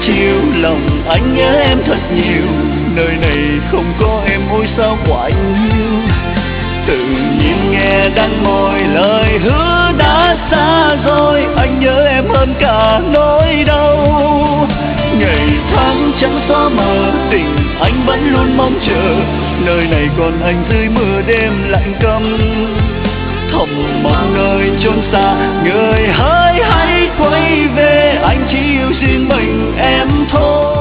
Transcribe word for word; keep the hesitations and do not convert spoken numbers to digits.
chiều, lòng anh nhớ em thật nhiều. Nơi này không có em ôi sao quạnh hiu. Tự nhiên nghe đắng môi lời hứa đã xa rồi, anh nhớ em hơn cả nỗi đau. Ngày tháng chẳng xóa mờ, tình anh vẫn luôn mong chờ. Nơi này còn anh dưới mưa đêm lạnh câm. Thầm mong nơi chốn xa, người hỡi hãy quay về, anh chỉ yêu riêng mình em thôi.